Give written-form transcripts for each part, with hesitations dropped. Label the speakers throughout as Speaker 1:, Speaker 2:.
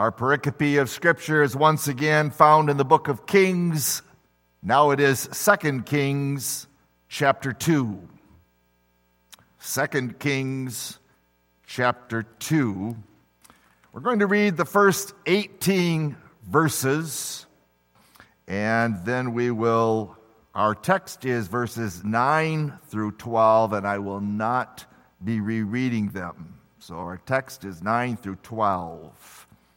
Speaker 1: Our pericope of Scripture is once again found in the book of Kings. Now it is 2 Kings chapter 2. 2 Kings chapter 2. We're going to read the first 18 verses, and then our text is verses 9 through 12, and I will not be rereading them. So our text is 9 through 12.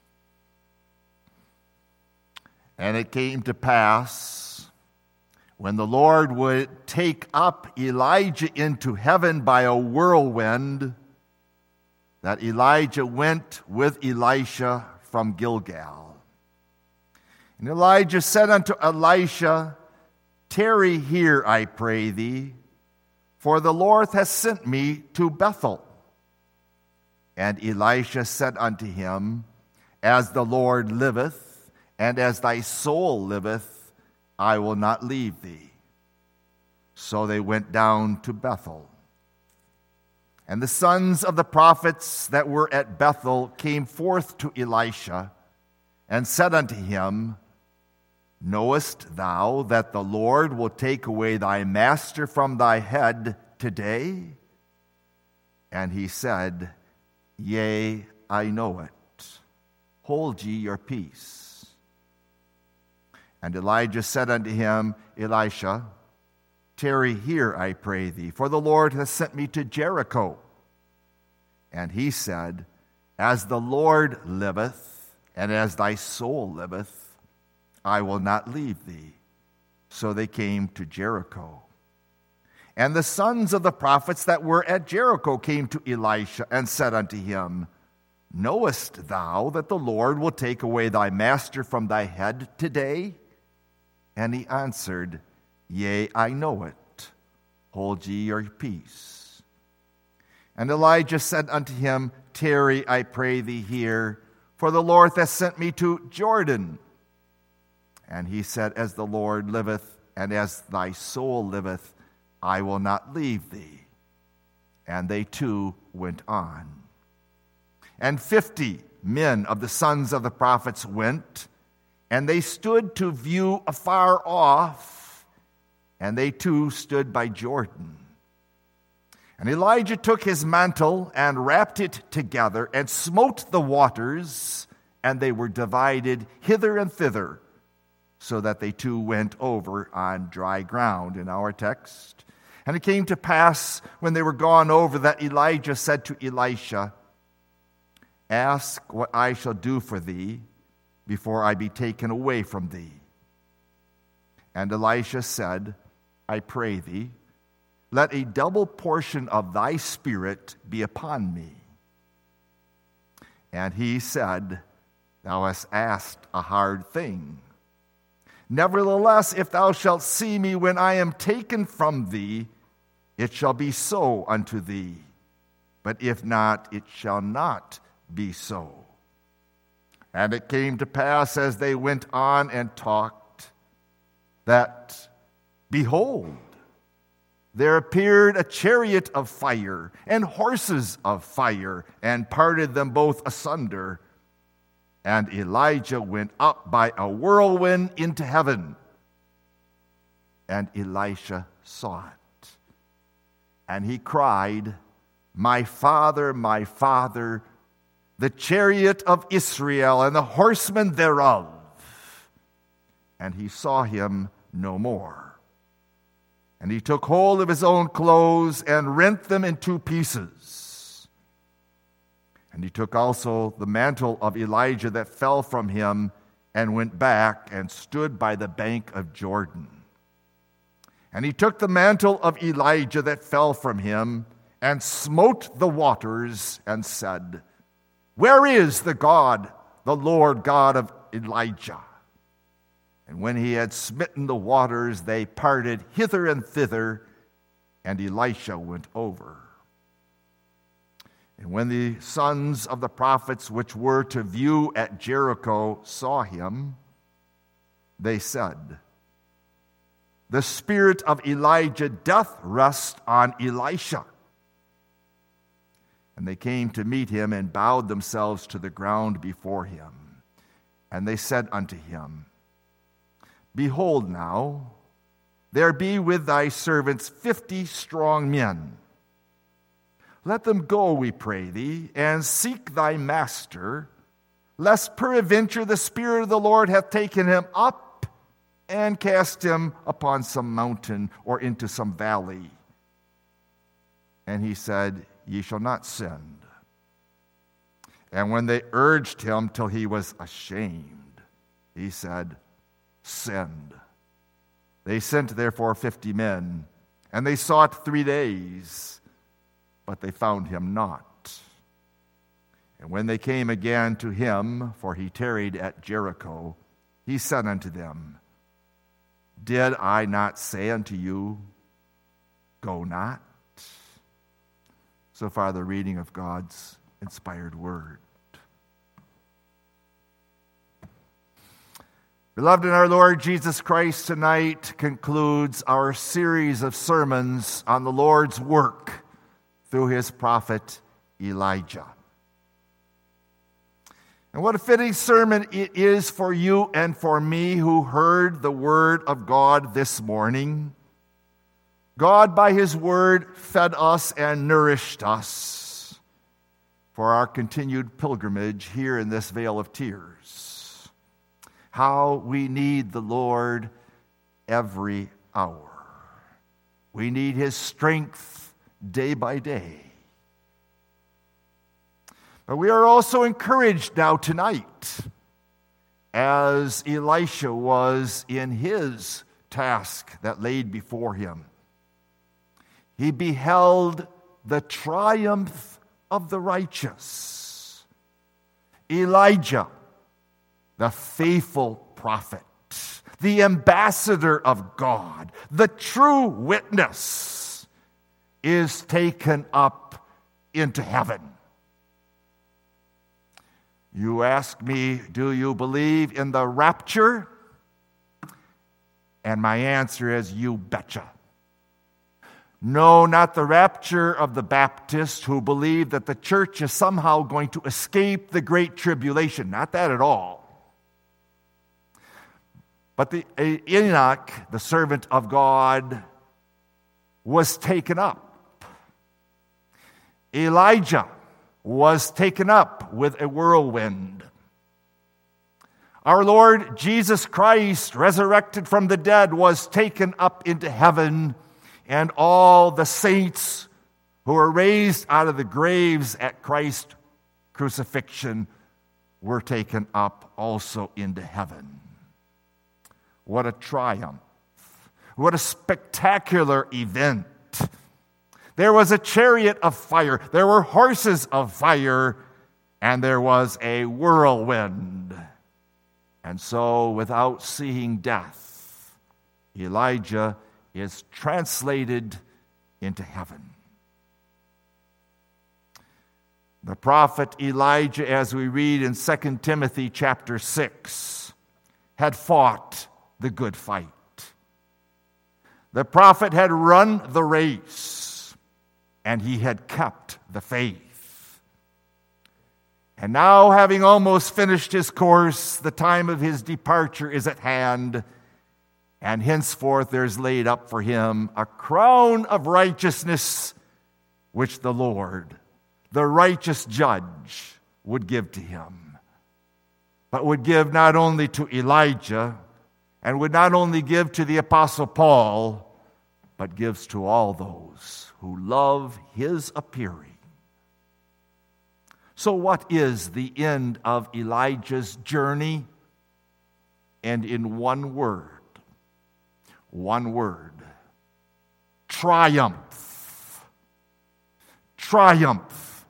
Speaker 1: And it came to pass, when the Lord would take up Elijah into heaven by a whirlwind, that Elijah went with Elisha from Gilgal. And Elijah said unto Elisha, Tarry here, I pray thee, for the Lord hath sent me to Bethel. And Elisha said unto him, As the Lord liveth, and as thy soul liveth, I will not leave thee. So they went down to Bethel. And the sons of the prophets that were at Bethel came forth to Elisha, and said unto him, Knowest thou that the Lord will take away thy master from thy head today? And he said, Yea, I know it. Hold ye your peace. And Elijah said unto him, Elisha, tarry here, I pray thee, for the Lord hath sent me to Jericho. And he said, As the Lord liveth, and as thy soul liveth, I will not leave thee. So they came to Jericho. And the sons of the prophets that were at Jericho came to Elisha, and said unto him, Knowest thou that the Lord will take away thy master from thy head today? And he answered, Yea, I know it. Hold ye your peace. And Elijah said unto him, Tarry, I pray thee here, for the Lord hath sent me to Jordan. And he said, As the Lord liveth, and as thy soul liveth, I will not leave thee. And they two went on. And 50 men of the sons of the prophets went, and they stood to view afar off, and they too stood by Jordan. And Elijah took his mantle and wrapped it together and smote the waters, and they were divided hither and thither, so that they too went over on dry ground in our text. And it came to pass, when they were gone over, that Elijah said to Elisha, Ask what I shall do for thee, before I be taken away from thee. And Elisha said, I pray thee, let a double portion of thy spirit be upon me. And he said, Thou hast asked a hard thing. Nevertheless, if thou shalt see me when I am taken from thee, it shall be so unto thee. But if not, it shall not be so. And it came to pass, as they went on and talked, that, behold, there appeared a chariot of fire and horses of fire, and parted them both asunder. And Elijah went up by a whirlwind into heaven. And Elisha saw it. And he cried, My father, the chariot of Israel and the horsemen thereof. And he saw him no more. And he took hold of his own clothes and rent them in two pieces. And he took also the mantle of Elijah that fell from him, and went back and stood by the bank of Jordan. And he took the mantle of Elijah that fell from him, and smote the waters, and said, Where is the Lord God of Elijah? And when he had smitten the waters, they parted hither and thither, and Elisha went over. And when the sons of the prophets which were to view at Jericho saw him, they said, The spirit of Elijah doth rest on Elisha. And they came to meet him and bowed themselves to the ground before him. And they said unto him, Behold now, there be with thy servants 50 strong men. Let them go, we pray thee, and seek thy master, lest peradventure the Spirit of the Lord hath taken him up and cast him upon some mountain or into some valley. And he said, Ye shall not send. And when they urged him till he was ashamed, he said, Send. They sent therefore 50 men, and they sought 3 days, but they found him not. And when they came again to him, for he tarried at Jericho, he said unto them, Did I not say unto you, Go not? So far, the reading of God's inspired word. Beloved in our Lord Jesus Christ, tonight concludes our series of sermons on the Lord's work through his prophet Elijah. And what a fitting sermon it is for you and for me who heard the word of God this morning. God, by his word, fed us and nourished us for our continued pilgrimage here in this vale of tears. How we need the Lord every hour. We need his strength day by day. But we are also encouraged now tonight, as Elisha was in his task that laid before him. He beheld the triumph of the righteous. Elijah, the faithful prophet, the ambassador of God, the true witness, is taken up into heaven. You ask me, do you believe in the rapture? And my answer is, you betcha. No, not the rapture of the Baptists who believe that the church is somehow going to escape the Great Tribulation. Not that at all. But Enoch, the servant of God, was taken up. Elijah was taken up with a whirlwind. Our Lord Jesus Christ, resurrected from the dead, was taken up into heaven, and all the saints who were raised out of the graves at Christ's crucifixion were taken up also into heaven. What a triumph. What a spectacular event. There was a chariot of fire, there were horses of fire, and there was a whirlwind. And so, without seeing death, Elijah is translated into heaven. The prophet Elijah, as we read in 2 Timothy chapter 6, had fought the good fight. The prophet had run the race, and he had kept the faith. And now, having almost finished his course, the time of his departure is at hand, and henceforth there is laid up for him a crown of righteousness, which the Lord, the righteous judge, would give to him, but would give not only to Elijah, and would not only give to the Apostle Paul, but gives to all those who love his appearing. So what is the end of Elijah's journey? And in one word, triumph. Triumph.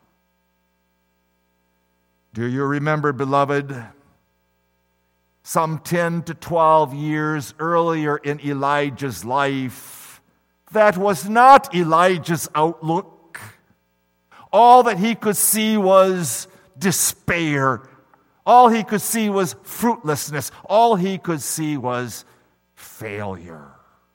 Speaker 1: Do you remember, beloved, some 10 to 12 years earlier in Elijah's life, that was not Elijah's outlook. All that he could see was despair. All he could see was fruitlessness. All he could see was failure.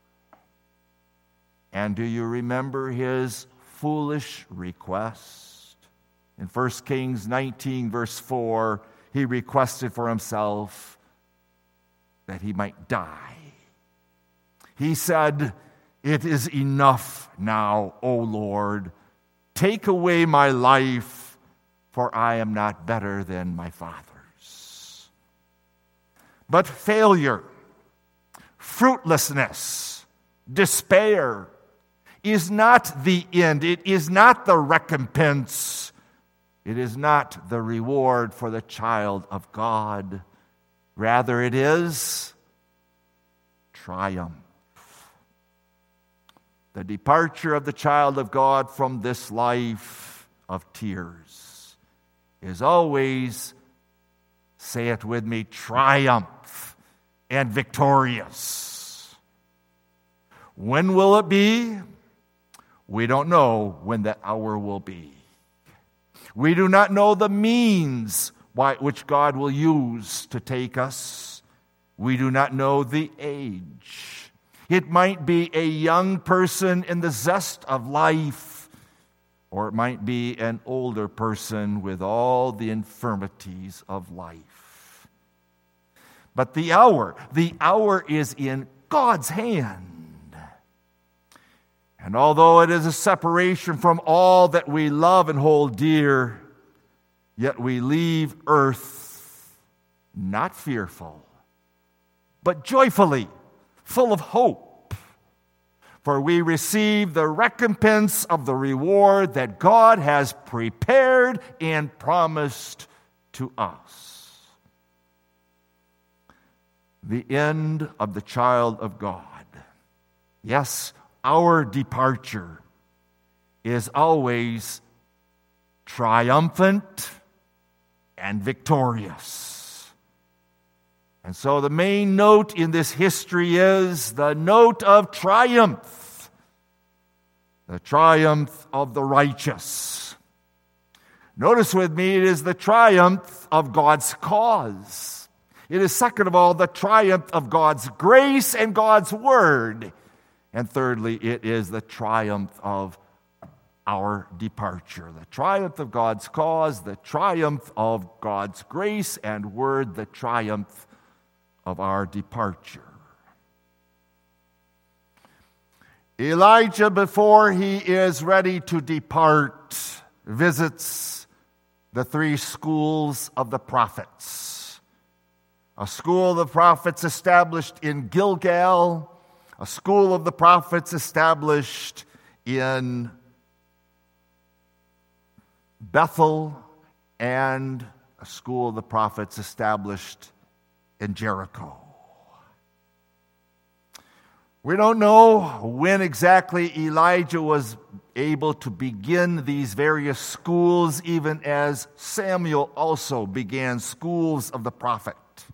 Speaker 1: And do you remember his foolish request? In 1 Kings 19, verse 4, he requested for himself that he might die. He said, "It is enough now, O Lord. Take away my life, for I am not better than my fathers." But failure, fruitlessness, despair is not the end. It is not the recompense. It is not the reward for the child of God. Rather, it is triumph. The departure of the child of God from this life of tears is always, say it with me, triumph and victorious. When will it be? We don't know when that hour will be. We do not know the means which God will use to take us. We do not know the age. It might be a young person in the zest of life, or it might be an older person with all the infirmities of life. But the hour is in God's hand. And although it is a separation from all that we love and hold dear, yet we leave earth not fearful, but joyfully, full of hope. For we receive the recompense of the reward that God has prepared and promised to us. The end of the child of God. Yes, our departure is always triumphant and victorious. And so the main note in this history is the note of triumph, the triumph of the righteous. Notice with me, it is the triumph of God's cause. It is, second of all, the triumph of God's grace and God's word. And thirdly, it is the triumph of our departure. The triumph of God's cause, the triumph of God's grace and word, the triumph of our departure. Elijah, before he is ready to depart, visits the 3 schools of the prophets. A school of the prophets established in Gilgal, a school of the prophets established in Bethel, and a school of the prophets established in Jericho. We don't know when exactly Elijah was able to begin these various schools, even as Samuel also began schools of the prophet.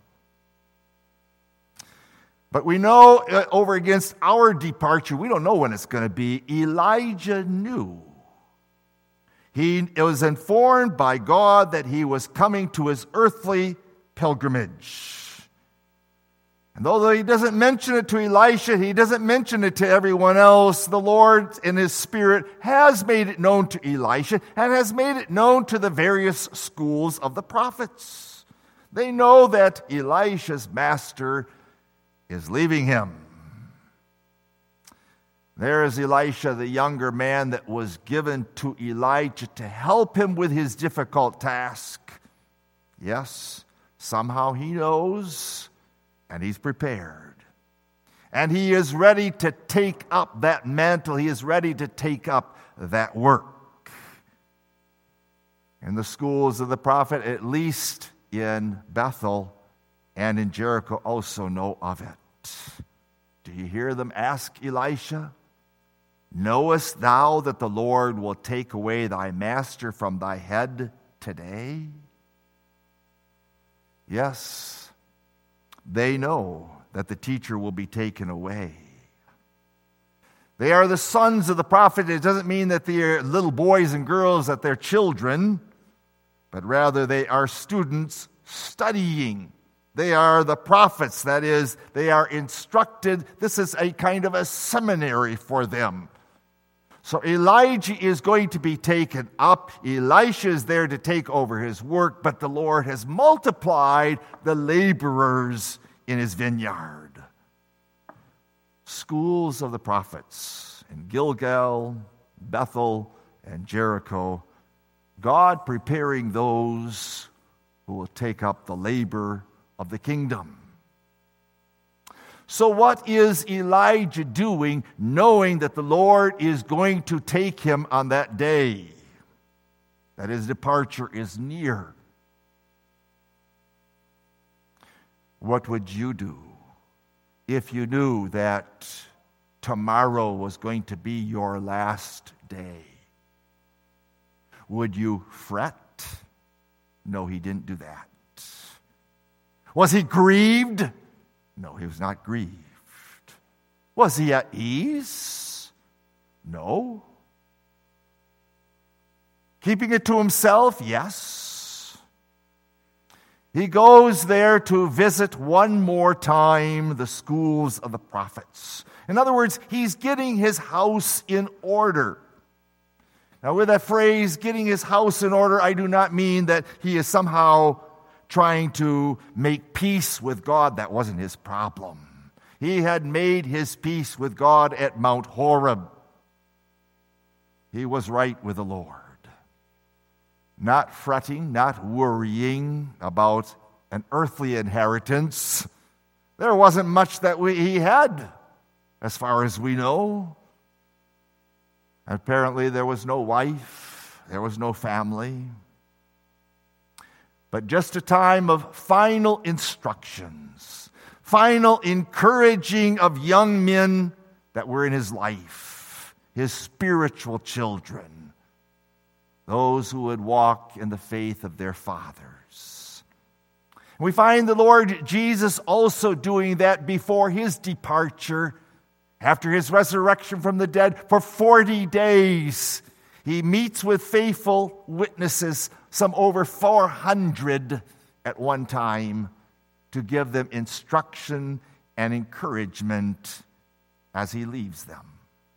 Speaker 1: But we know over against our departure, we don't know when it's going to be. Elijah knew. He was informed by God that he was coming to his earthly pilgrimage. And although he doesn't mention it to Elisha, he doesn't mention it to everyone else, the Lord in his Spirit has made it known to Elisha and has made it known to the various schools of the prophets. They know that Elisha's master is leaving him. There is Elisha, the younger man that was given to Elijah to help him with his difficult task. Yes, somehow he knows, and he's prepared. And he is ready to take up that mantle. He is ready to take up that work. In the schools of the prophet, at least in Bethel, and in Jericho also know of it. Do you hear them ask Elisha, "Knowest thou that the Lord will take away thy master from thy head today?" Yes, they know that the teacher will be taken away. They are the sons of the prophet. It doesn't mean that they are little boys and girls, that they're children, but rather they are students studying. They are the prophets, that is, they are instructed. This is a kind of a seminary for them. So Elijah is going to be taken up. Elisha is there to take over his work, but the Lord has multiplied the laborers in his vineyard. Schools of the prophets in Gilgal, Bethel, and Jericho. God preparing those who will take up the labor of the kingdom. So what is Elijah doing, knowing that the Lord is going to take him on that day, that his departure is near? What would you do if you knew that tomorrow was going to be your last day? Would you fret? No, he didn't do that. Was he grieved? No, he was not grieved. Was he at ease? No. Keeping it to himself? Yes. He goes there to visit one more time the schools of the prophets. In other words, he's getting his house in order. Now, with that phrase, getting his house in order, I do not mean that he is somehow trying to make peace with God. That wasn't his problem. He had made his peace with God at Mount Horeb. He was right with the Lord. Not fretting, not worrying about an earthly inheritance. There wasn't much that he had, as far as we know. Apparently there was no wife, there was no family. But just a time of final instructions, final encouraging of young men that were in his life, his spiritual children, those who would walk in the faith of their fathers. We find the Lord Jesus also doing that before his departure, after his resurrection from the dead. For 40 days, he meets with faithful witnesses, some over 400 at one time, to give them instruction and encouragement as he leaves them.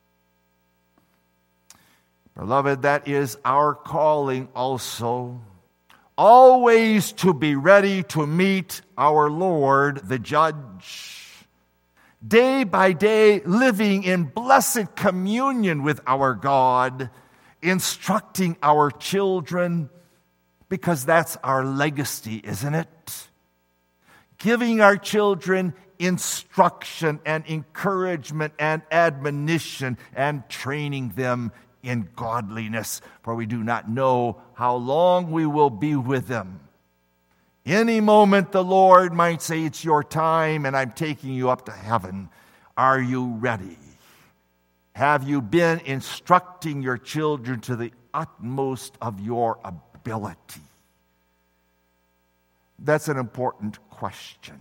Speaker 1: Beloved, that is our calling also, always to be ready to meet our Lord, the Judge. Day by day, living in blessed communion with our God, instructing our children, because that's our legacy, isn't it? Giving our children instruction and encouragement and admonition and training them in godliness, for we do not know how long we will be with them. Any moment the Lord might say, it's your time and I'm taking you up to heaven. Are you ready? Have you been instructing your children to the utmost of your ability? That's an important question.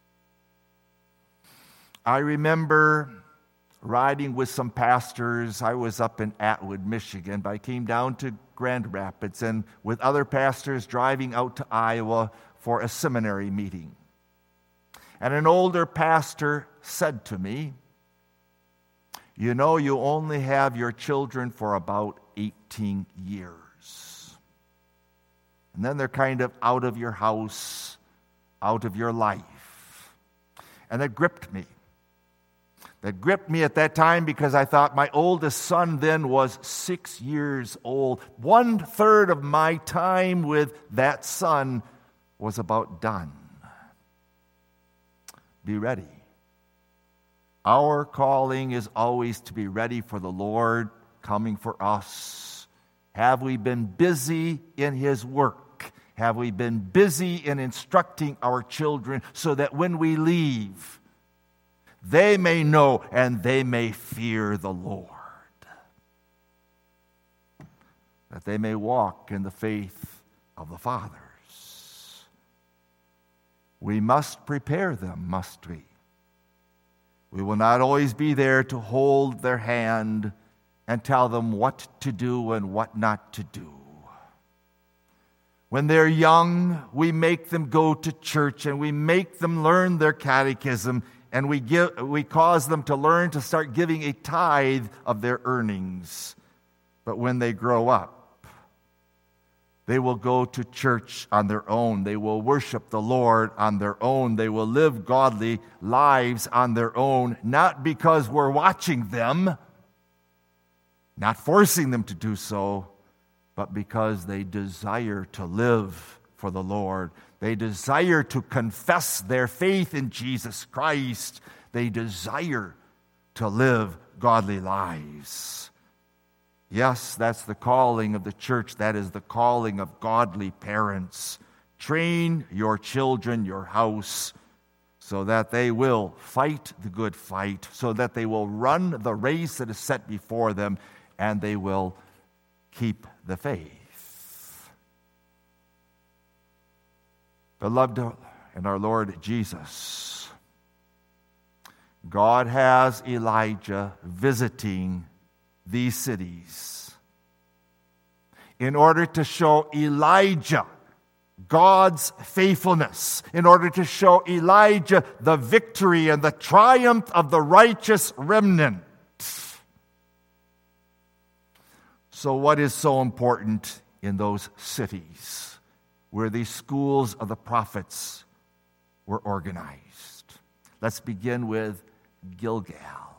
Speaker 1: I remember riding with some pastors. I was up in Atwood, Michigan, but I came down to Grand Rapids, and with other pastors driving out to Iowa for a seminary meeting. And an older pastor said to me, you know, you only have your children for about 18 years. And then they're kind of out of your house, out of your life. And that gripped me. That gripped me at that time because I thought my oldest son then was 6 years old. 1/3 of my time with that son was about done. Be ready. Our calling is always to be ready for the Lord coming for us. Have we been busy in his work? Have we been busy in instructing our children so that when we leave, they may know and they may fear the Lord, that they may walk in the faith of the fathers? We must prepare them, must we? We will not always be there to hold their hand and tell them what to do and what not to do. When they're young, we make them go to church and we make them learn their catechism and we cause them to learn to start giving a tithe of their earnings. But when they grow up, they will go to church on their own. They will worship the Lord on their own. They will live godly lives on their own, not because we're watching them, not forcing them to do so, but because they desire to live for the Lord. They desire to confess their faith in Jesus Christ. They desire to live godly lives. Yes, that's the calling of the church. That is the calling of godly parents. Train your children, your house, so that they will fight the good fight, so that they will run the race that is set before them, and they will keep the faith. Beloved in our Lord Jesus, God has Elijah visiting these cities in order to show Elijah God's faithfulness, in order to show Elijah the victory and the triumph of the righteous remnant. So what is so important in those cities where these schools of the prophets were organized? Let's begin with Gilgal.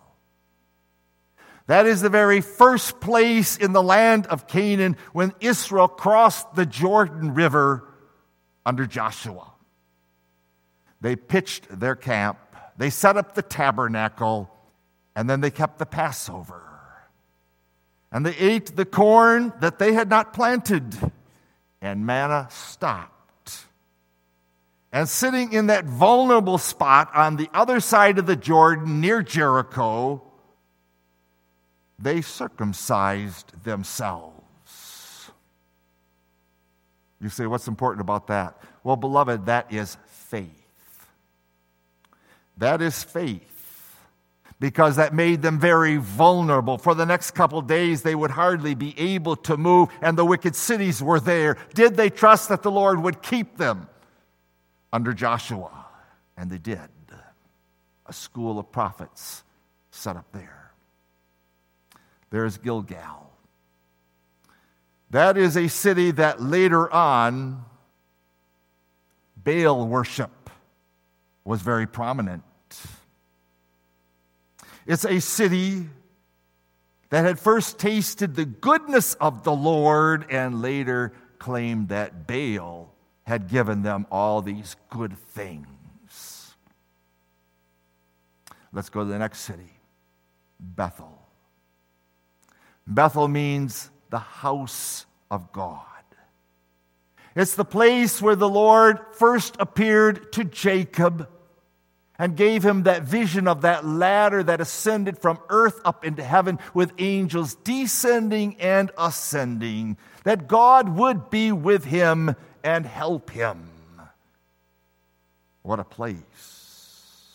Speaker 1: That is the very first place in the land of Canaan when Israel crossed the Jordan River under Joshua. They pitched their camp, they set up the tabernacle, and then they kept the Passover. And they ate the corn that they had not planted, and manna stopped. And sitting in that vulnerable spot on the other side of the Jordan near Jericho, they circumcised themselves. You say, what's important about that? Well, beloved, that is faith. That is faith, because that made them very vulnerable. For the next couple days, they would hardly be able to move, and the wicked cities were there. Did they trust that the Lord would keep them under Joshua? And they did. A school of prophets set up there. There's Gilgal. That is a city that later on, Baal worship was very prominent. It's a city that had first tasted the goodness of the Lord and later claimed that Baal had given them all these good things. Let's go to the next city, Bethel. Bethel means the house of God. It's the place where the Lord first appeared to Jacob and gave him that vision of that ladder that ascended from earth up into heaven with angels descending and ascending, that God would be with him and help him. What a place.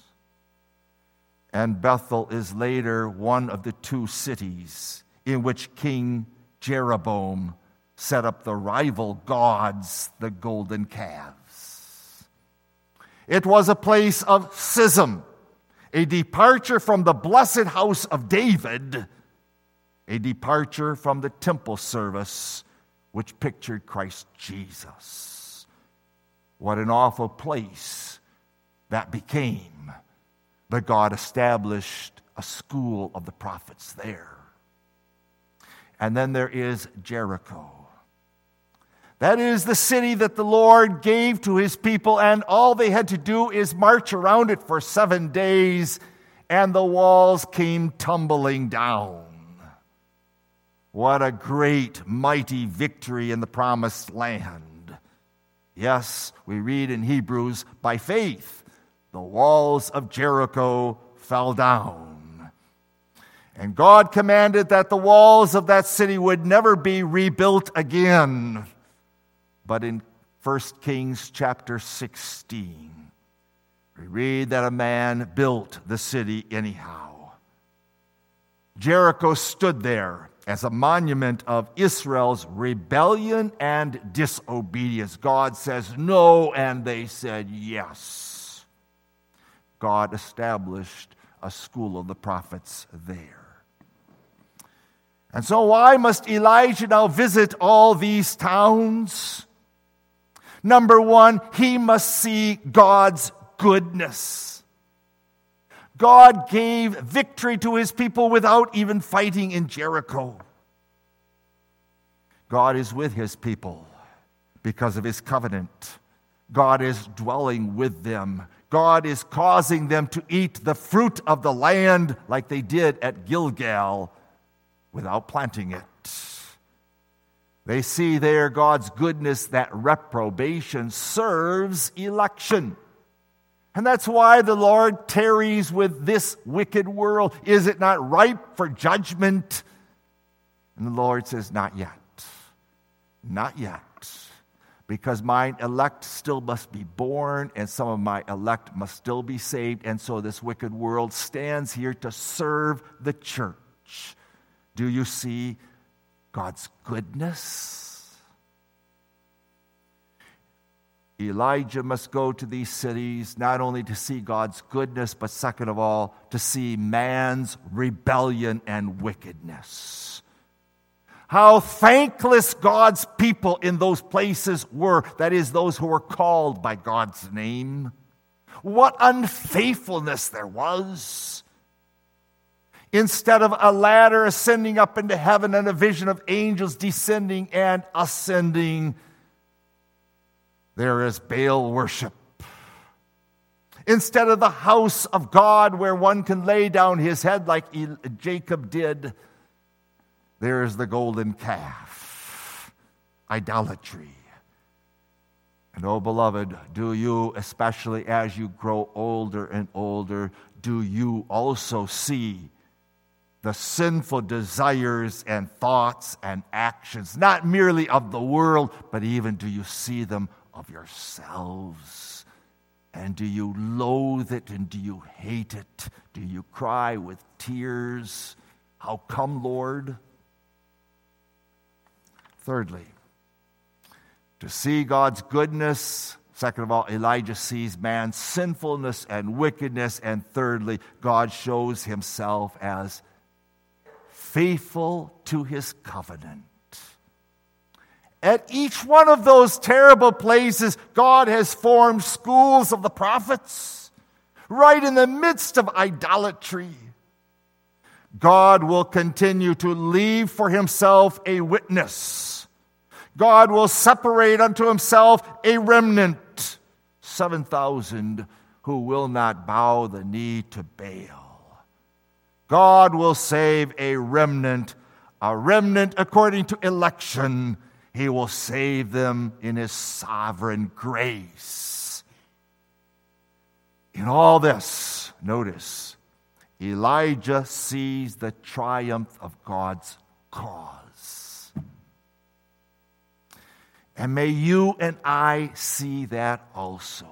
Speaker 1: And Bethel is later one of the two cities in which King Jeroboam set up the rival gods, the golden calves. It was a place of schism, a departure from the blessed house of David, a departure from the temple service which pictured Christ Jesus. What an awful place that became. But God established a school of the prophets there. And then there is Jericho. That is the city that the Lord gave to his people, and all they had to do is march around it for 7 days, and the walls came tumbling down. What a great, mighty victory in the promised land. Yes, we read in Hebrews, by faith, the walls of Jericho fell down. And God commanded that the walls of that city would never be rebuilt again. But in 1 Kings chapter 16, we read that a man built the city anyhow. Jericho stood there as a monument of Israel's rebellion and disobedience. God says no, and they said yes. God established a school of the prophets there. And so why must Elijah now visit all these towns? Number one, he must see God's goodness. God gave victory to his people without even fighting in Jericho. God is with his people because of his covenant. God is dwelling with them. God is causing them to eat the fruit of the land like they did at Gilgal without planting it. They see there God's goodness, that reprobation serves election. And that's why the Lord tarries with this wicked world. Is it not ripe for judgment? And the Lord says, not yet. Not yet. Because my elect still must be born, and some of my elect must still be saved. And so this wicked world stands here to serve the church. Do you see God's goodness? Elijah must go to these cities not only to see God's goodness, but second of all, to see man's rebellion and wickedness. How thankless God's people in those places were, that is, those who were called by God's name. What unfaithfulness there was. Instead of a ladder ascending up into heaven and a vision of angels descending and ascending, there is Baal worship. Instead of the house of God where one can lay down his head like Jacob did, there is the golden calf, idolatry. And oh, beloved, do you, especially as you grow older and older, do you also see the sinful desires and thoughts and actions, not merely of the world, but even do you see them of yourselves? And do you loathe it and do you hate it? Do you cry with tears? How come, Lord? Thirdly, to see God's goodness. Second of all, Elijah sees man's sinfulness and wickedness. And thirdly, God shows himself as faithful to his covenant. At each one of those terrible places, God has formed schools of the prophets. Right in the midst of idolatry, God will continue to leave for himself a witness. God will separate unto himself a remnant, 7,000 who will not bow the knee to Baal. God will save a remnant according to election. He will save them in his sovereign grace. In all this, notice, Elijah sees the triumph of God's cause. And may you and I see that also.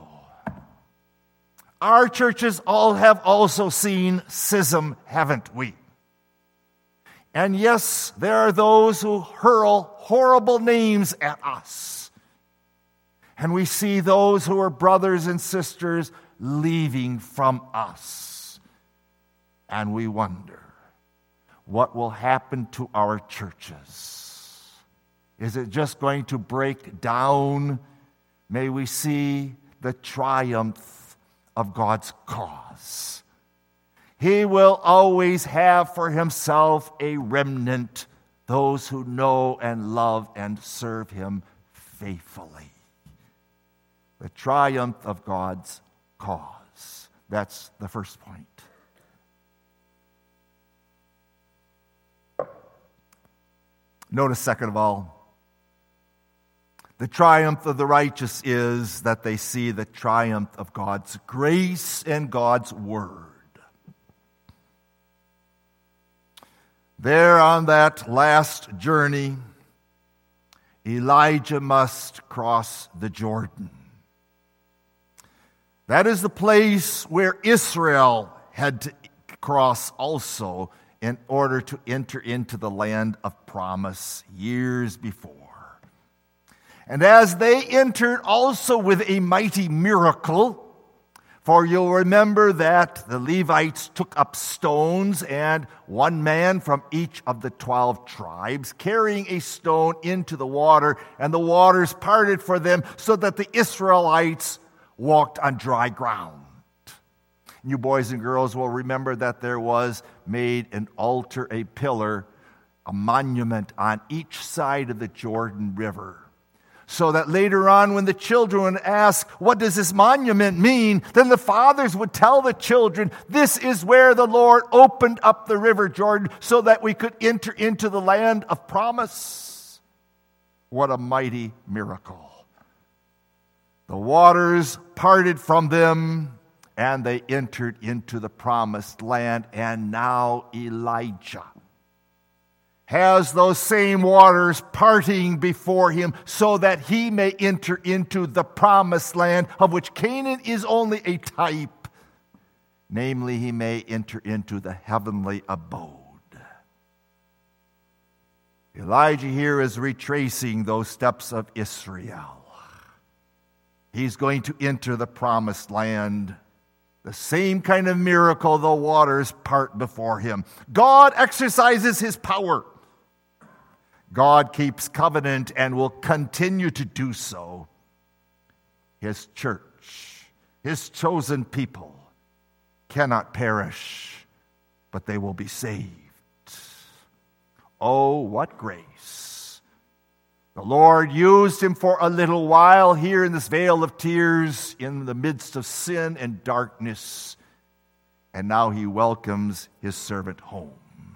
Speaker 1: Our churches all have also seen schism, haven't we? And yes, there are those who hurl horrible names at us. And we see those who are brothers and sisters leaving from us. And we wonder, what will happen to our churches? Is it just going to break down? May we see the triumph of God's cause. He will always have for himself a remnant, those who know and love and serve him faithfully. The triumph of God's cause. That's the first point. Notice, second of all, the triumph of the righteous is that they see the triumph of God's grace and God's word. There on that last journey, Elijah must cross the Jordan. That is the place where Israel had to cross also in order to enter into the land of promise years before. And as they entered also with a mighty miracle, For you'll remember that the Levites took up stones, and one man from each of the 12 tribes, carrying a stone into the water, and the waters parted for them so that the Israelites walked on dry ground. You boys and girls will remember that there was made an altar, a pillar, a monument on each side of the Jordan River. So that later on, when the children would ask, what does this monument mean? Then the fathers would tell the children, this is where the Lord opened up the river Jordan so that we could enter into the land of promise. What a mighty miracle. The waters parted from them, and they entered into the promised land. And now Elijah has those same waters parting before him so that he may enter into the promised land, of which Canaan is only a type. Namely, he may enter into the heavenly abode. Elijah here is retracing those steps of Israel. He's going to enter the promised land. The same kind of miracle, the waters part before him. God exercises his power. God keeps covenant and will continue to do so. His church, his chosen people, cannot perish, but they will be saved. Oh, what grace! The Lord used him for a little while here in this vale of tears, in the midst of sin and darkness, and now he welcomes his servant home.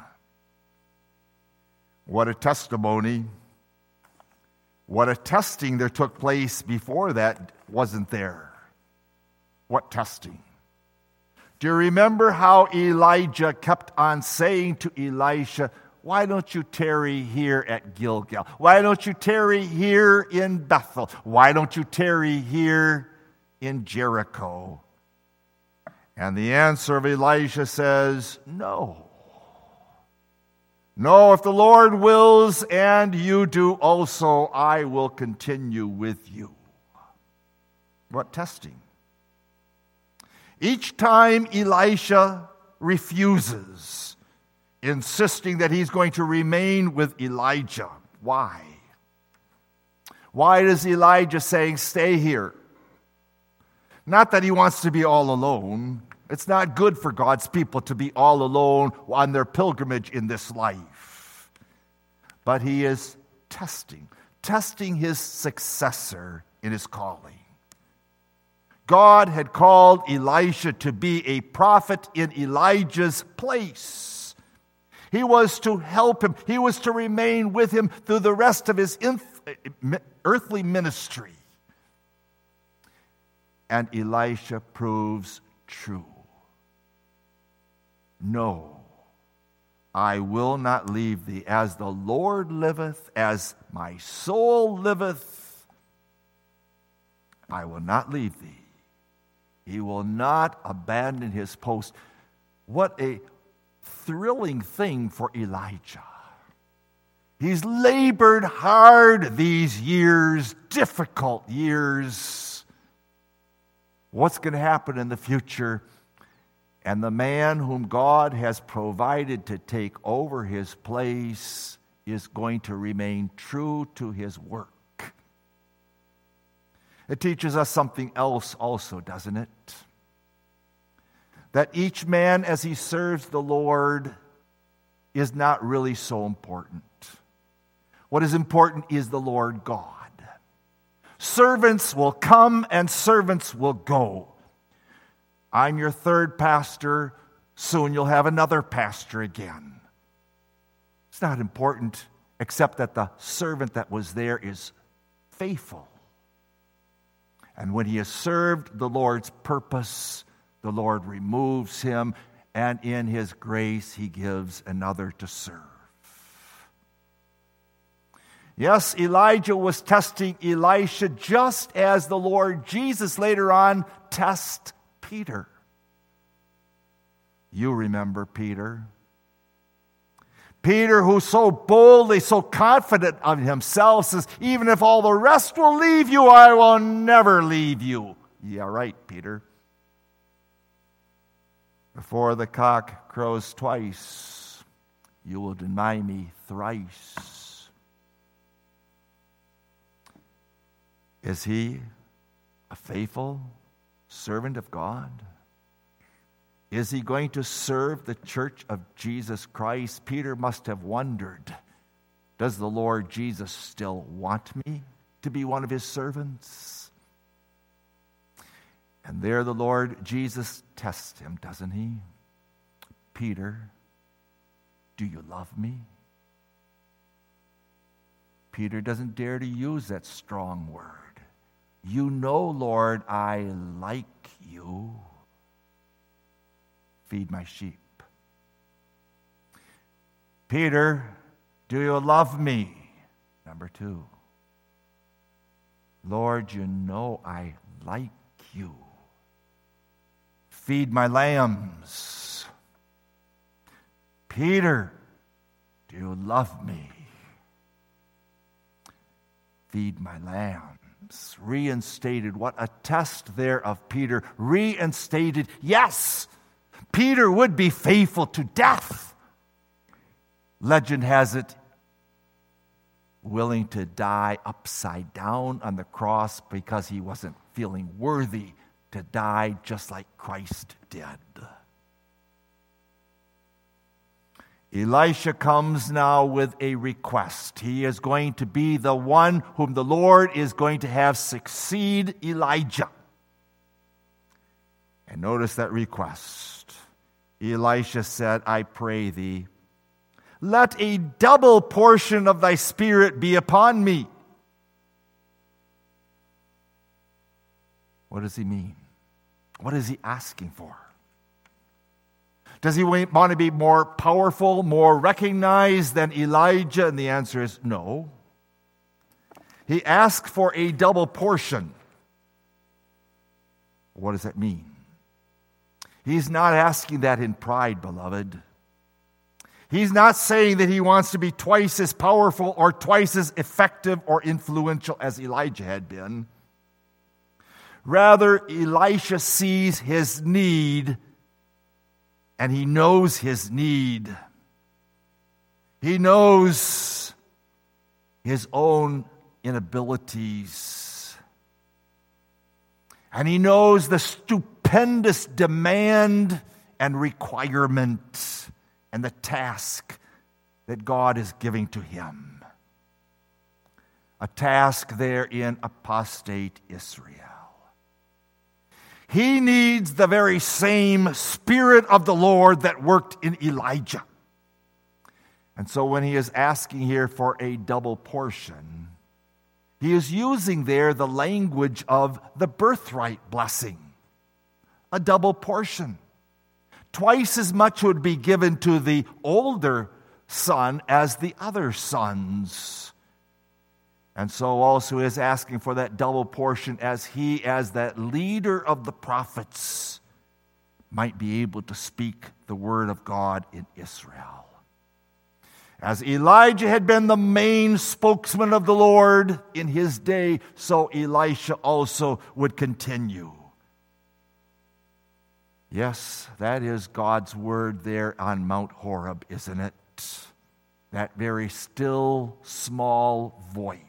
Speaker 1: What a testimony. What a testing there took place before that, wasn't there? What testing? Do you remember how Elijah kept on saying to Elisha, why don't you tarry here at Gilgal? Why don't you tarry here in Bethel? Why don't you tarry here in Jericho? And the answer of Elisha says, no. No, if the Lord wills and you do also, I will continue with you. What testing? Each time Elisha refuses, insisting that he's going to remain with Elijah. Why? Why is Elijah saying, stay here? Not that he wants to be all alone. It's not good for God's people to be all alone on their pilgrimage in this life. But he is testing his successor in his calling. God had called Elisha to be a prophet in Elijah's place. He was to help him. He was to remain with him through the rest of his earthly ministry. And Elisha proves true. No, I will not leave thee. As the Lord liveth, as my soul liveth, I will not leave thee. He will not abandon his post. What a thrilling thing for Elijah. He's labored hard these years, difficult years. What's going to happen in the future? And the man whom God has provided to take over his place is going to remain true to his work. It teaches us something else also, doesn't it? That each man, as he serves the Lord, is not really so important. What is important is the Lord God. Servants will come and servants will go. I'm your third pastor. Soon you'll have another pastor again. It's not important, except that the servant that was there is faithful. And when he has served the Lord's purpose, the Lord removes him, and in his grace he gives another to serve. Yes, Elijah was testing Elisha just as the Lord Jesus later on tests Peter. You remember Peter. Peter, who so boldly, so confident of himself, says, even if all the rest will leave you, I will never leave you. Yeah, right, Peter. Before the cock crows twice, you will deny me thrice. Is he a faithful servant of God? Is he going to serve the church of Jesus Christ? Peter must have wondered, does the Lord Jesus still want me to be one of his servants? And there the Lord Jesus tests him, doesn't he? Peter, do you love me? Peter doesn't dare to use that strong word. You know, Lord, I like you. Feed my sheep. Peter, do you love me? Number 2. Lord, you know I like you. Feed my lambs. Peter, do you love me? Feed my lambs. Reinstated. What a test there of Peter. Reinstated. Yes, Peter would be faithful to death. Legend has it, willing to die upside down on the cross because he wasn't feeling worthy to die just like Christ did. Elisha comes now with a request. He is going to be the one whom the Lord is going to have succeed Elijah. And notice that request. Elisha said, I pray thee, let a double portion of thy spirit be upon me. What does he mean? What is he asking for? Does he want to be more powerful, more recognized than Elijah? And the answer is no. He asked for a double portion. What does that mean? He's not asking that in pride, beloved. He's not saying that he wants to be twice as powerful or twice as effective or influential as Elijah had been. Rather, Elisha sees his need, and he knows his need. He knows his own inabilities. And he knows the stupendous demand and requirement and the task that God is giving to him. A task there in apostate Israel. He needs the very same Spirit of the Lord that worked in Elijah. And so when he is asking here for a double portion, he is using there the language of the birthright blessing. A double portion. Twice as much would be given to the older son as the other sons. And so also is asking for that double portion as he, as that leader of the prophets, might be able to speak the word of God in Israel. As Elijah had been the main spokesman of the Lord in his day, so Elisha also would continue. Yes, that is God's word there on Mount Horeb, isn't it? That very still, small voice.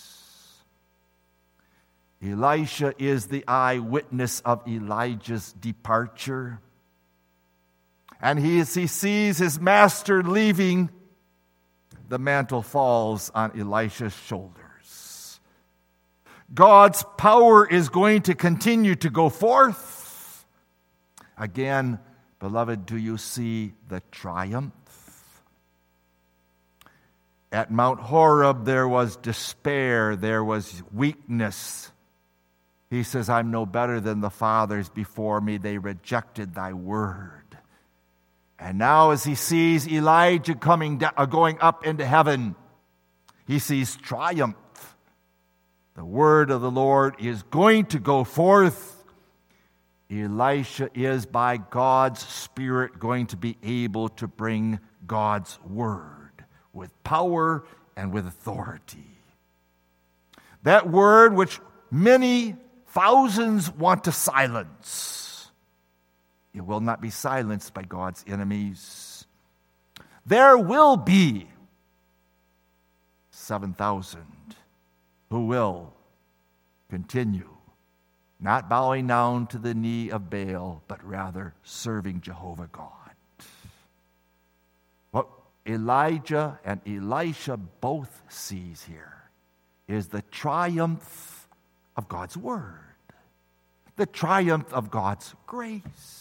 Speaker 1: Elisha is the eyewitness of Elijah's departure. And as he sees his master leaving, the mantle falls on Elisha's shoulders. God's power is going to continue to go forth. Again, beloved, do you see the triumph? At Mount Horeb, there was despair, there was weakness. He says, I'm no better than the fathers before me. They rejected thy word. And now as he sees Elijah going up into heaven, he sees triumph. The word of the Lord is going to go forth. Elisha is, by God's Spirit, going to be able to bring God's word with power and with authority. That word which many thousands want to silence. It will not be silenced by God's enemies. There will be 7,000 who will continue, not bowing down to the knee of Baal, but rather serving Jehovah God. What Elijah and Elisha both sees here is the triumph of God's word, the triumph of God's grace.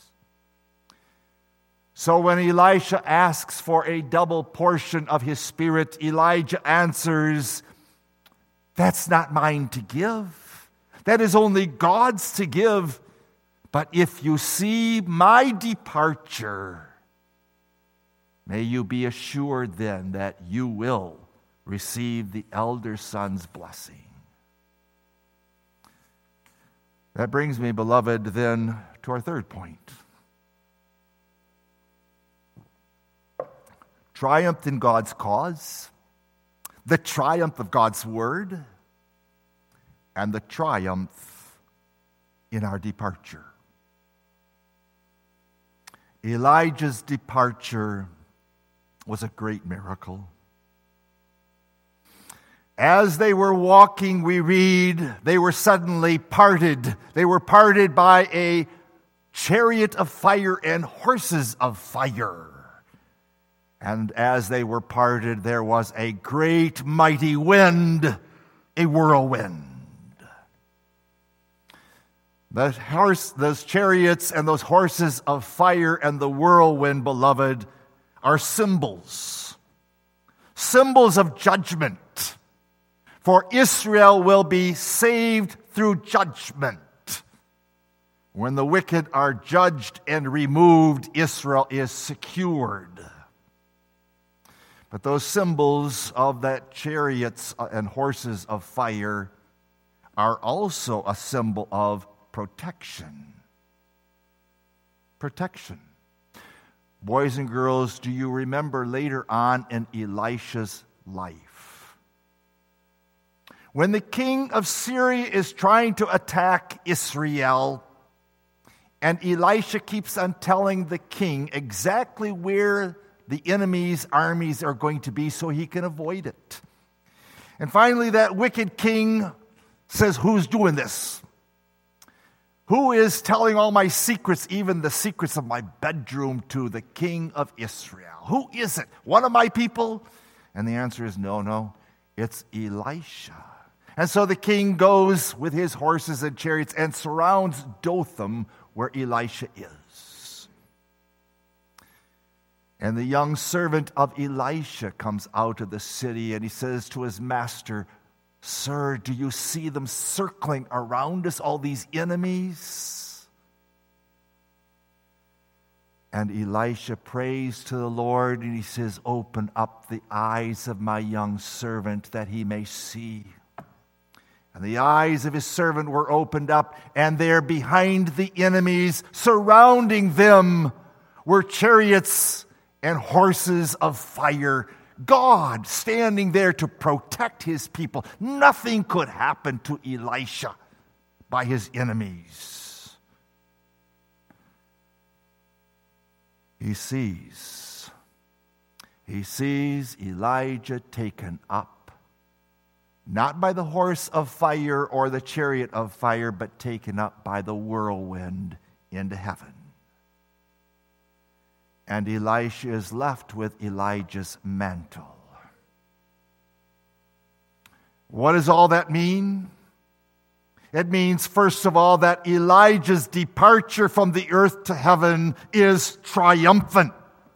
Speaker 1: So when Elisha asks for a double portion of his spirit, Elijah answers, "That's not mine to give. That is only God's to give. But if you see my departure, may you be assured then that you will receive the elder son's blessing." That brings me, beloved, then to our third point. Triumph in God's cause, the triumph of God's word, and the triumph in our departure. Elijah's departure was a great miracle. As they were walking, we read, they were suddenly parted. They were parted by a chariot of fire and horses of fire. And as they were parted, there was a great mighty wind, a whirlwind. Those chariots and those horses of fire and the whirlwind, beloved, are symbols of judgment. For Israel will be saved through judgment. When the wicked are judged and removed, Israel is secured. But those symbols of that chariots and horses of fire are also a symbol of protection. Protection. Boys and girls, do you remember later on in Elisha's life, when the king of Syria is trying to attack Israel, and Elisha keeps on telling the king exactly where the enemy's armies are going to be so he can avoid it. And finally, that wicked king says, "Who's doing this? Who is telling all my secrets, even the secrets of my bedroom, to the king of Israel? Who is it? One of my people?" And the answer is no, it's Elisha. And so the king goes with his horses and chariots and surrounds Dothan, where Elisha is. And the young servant of Elisha comes out of the city and he says to his master, "Sir, do you see them circling around us, all these enemies?" And Elisha prays to the Lord and he says, "Open up the eyes of my young servant that he may see." And the eyes of his servant were opened up, and there behind the enemies, surrounding them, were chariots and horses of fire. God standing there to protect his people. Nothing could happen to Elisha by his enemies. He sees Elijah taken up, not by the horse of fire or the chariot of fire, but taken up by the whirlwind into heaven. And Elisha is left with Elijah's mantle. What does all that mean? It means, first of all, that Elijah's departure from the earth to heaven is triumphant.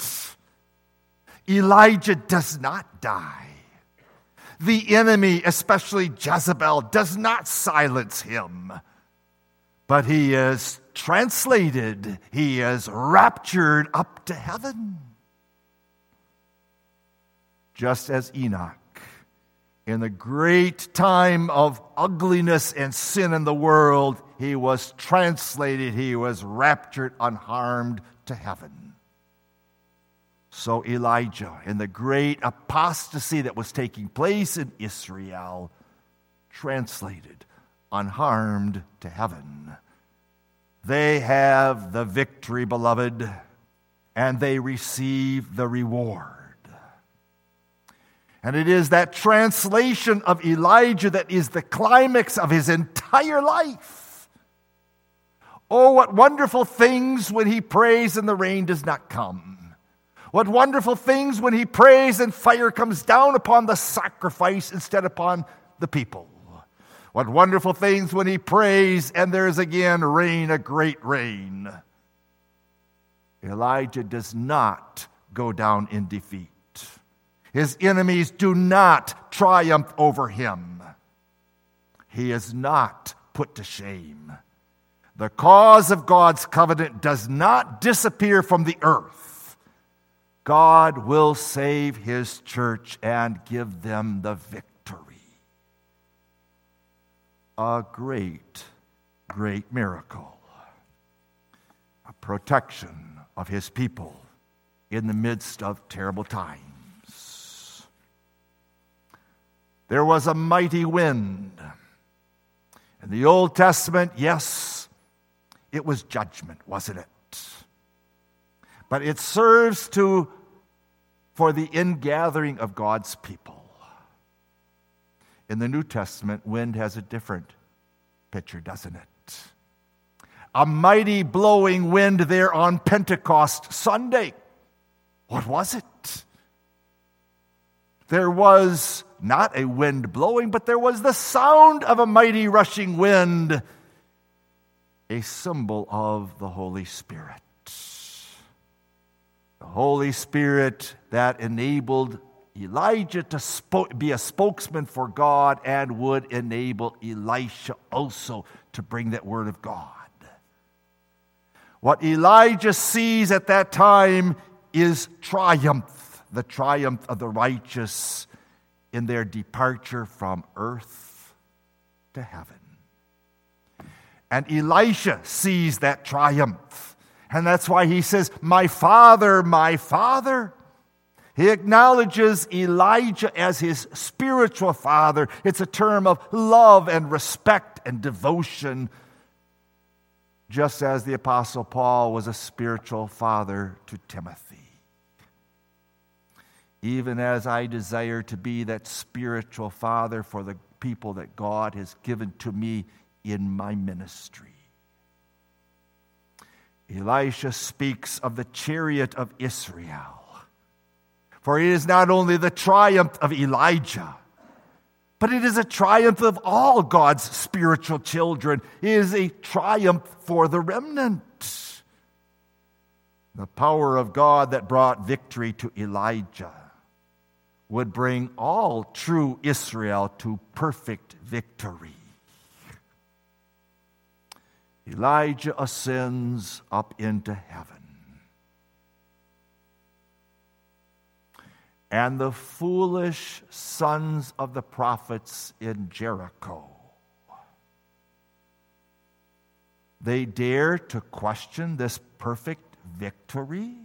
Speaker 1: Elijah does not die. The enemy, especially Jezebel, does not silence him. But he is translated, he is raptured up to heaven. Just as Enoch, in the great time of ugliness and sin in the world, he was translated, he was raptured unharmed to heaven. So Elijah, in the great apostasy that was taking place in Israel, translated unharmed to heaven. They have the victory, beloved, and they receive the reward. And it is that translation of Elijah that is the climax of his entire life. Oh, what wonderful things when he prays and the rain does not come. What wonderful things when he prays and fire comes down upon the sacrifice instead upon the people. What wonderful things when he prays and there is again rain, a great rain. Elijah does not go down in defeat. His enemies do not triumph over him. He is not put to shame. The cause of God's covenant does not disappear from the earth. God will save his church and give them the victory. A great, great miracle. A protection of his people in the midst of terrible times. There was a mighty wind. In the Old Testament, yes, it was judgment, wasn't it? But it serves for the ingathering of God's people. In the New Testament, wind has a different picture, doesn't it? A mighty blowing wind there on Pentecost Sunday. What was it? There was not a wind blowing, but there was the sound of a mighty rushing wind, a symbol of the Holy Spirit. The Holy Spirit that enabled Elijah to be a spokesman for God and would enable Elisha also to bring that word of God. What Elijah sees at that time is triumph, the triumph of the righteous in their departure from earth to heaven. And Elisha sees that triumph. And that's why he says, my father, my father. He acknowledges Elijah as his spiritual father. It's a term of love and respect and devotion, just as the Apostle Paul was a spiritual father to Timothy. Even as I desire to be that spiritual father for the people that God has given to me in my ministry. Elisha speaks of the chariot of Israel. For it is not only the triumph of Elijah, but it is a triumph of all God's spiritual children. It is a triumph for the remnant. The power of God that brought victory to Elijah would bring all true Israel to perfect victory. Elijah ascends up into heaven. And the foolish sons of the prophets in Jericho, they dare to question this perfect victory.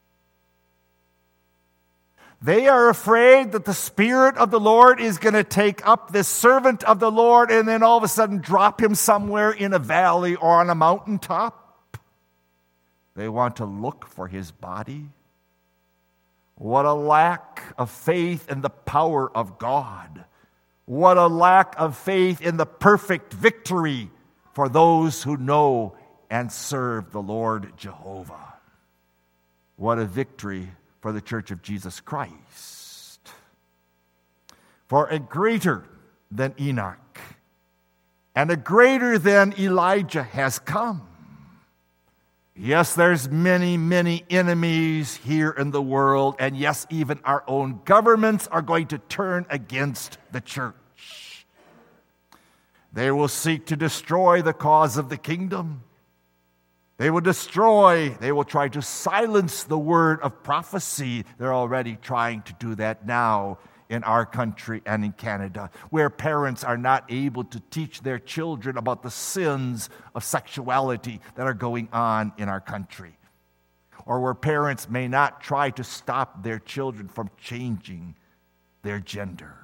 Speaker 1: They are afraid that the Spirit of the Lord is going to take up this servant of the Lord and then all of a sudden drop him somewhere in a valley or on a mountaintop. They want to look for his body. What a lack of faith in the power of God. What a lack of faith in the perfect victory for those who know and serve the Lord Jehovah. What a victory for the Church of Jesus Christ. For a greater than Enoch and a greater than Elijah has come. Yes, there's many, many enemies here in the world, and yes, even our own governments are going to turn against the church. They will seek to destroy the cause of the kingdom. They will try to silence the word of prophecy. They're already trying to do that now in our country and in Canada, where parents are not able to teach their children about the sins of sexuality that are going on in our country, or where parents may not try to stop their children from changing their gender.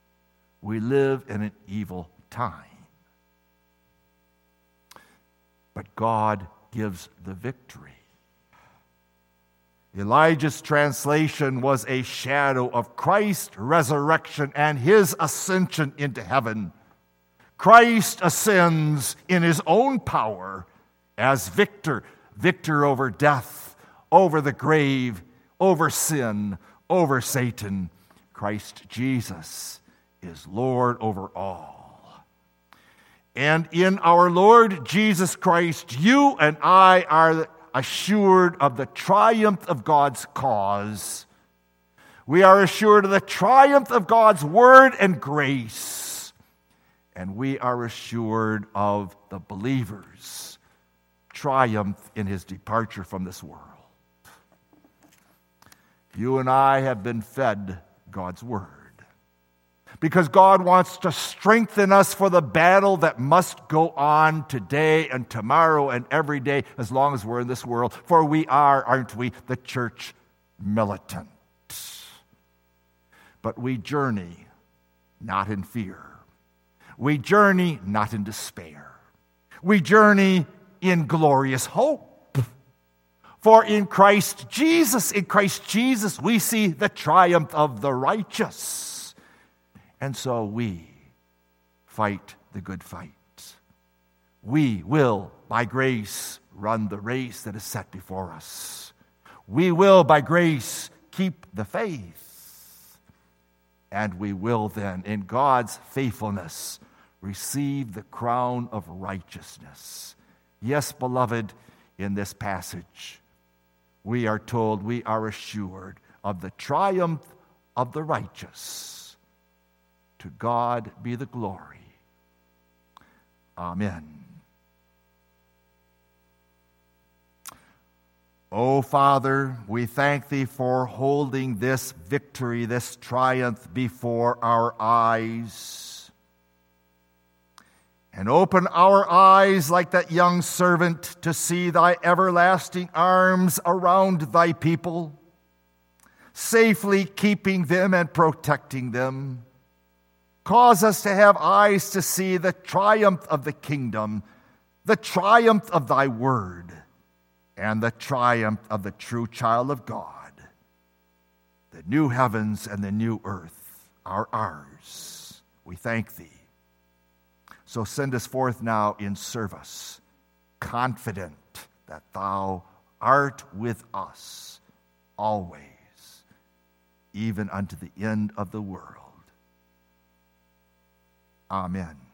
Speaker 1: We live in an evil time. but God gives the victory. Elijah's translation was a shadow of Christ's resurrection and his ascension into heaven. Christ ascends in his own power as victor over death, over the grave, over sin, over Satan. Christ Jesus is Lord over all. And in our Lord Jesus Christ, you and I are assured of the triumph of God's cause. We are assured of the triumph of God's word and grace. And we are assured of the believer's triumph in his departure from this world. You and I have been fed God's word, because God wants to strengthen us for the battle that must go on today and tomorrow and every day as long as we're in this world. For we are, aren't we, the church militant. But we journey not in fear. We journey not in despair. We journey in glorious hope. For in Christ Jesus, we see the triumph of the righteous. And so we fight the good fight. We will, by grace, run the race that is set before us. We will, by grace, keep the faith. And we will then, in God's faithfulness, receive the crown of righteousness. Yes, beloved, in this passage, we are told, we are assured of the triumph of the righteous. To God be the glory. Amen. O Father, we thank thee for holding this victory, this triumph before our eyes. And open our eyes like that young servant to see thy everlasting arms around thy people, safely keeping them and protecting them. Cause us to have eyes to see the triumph of the kingdom, the triumph of thy word, and the triumph of the true child of God. The new heavens and the new earth are ours. We thank thee. So send us forth now in service, confident that thou art with us always, even unto the end of the world. Amen.